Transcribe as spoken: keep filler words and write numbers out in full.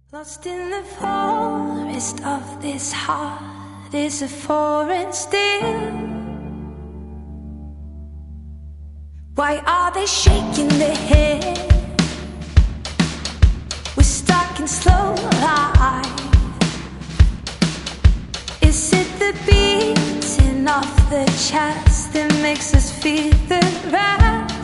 Lost in the forest of this heart is a foreign still. Why are they shaking their head? We're stuck in slow life. Is it the beating of the chest that makes us feel the wrath?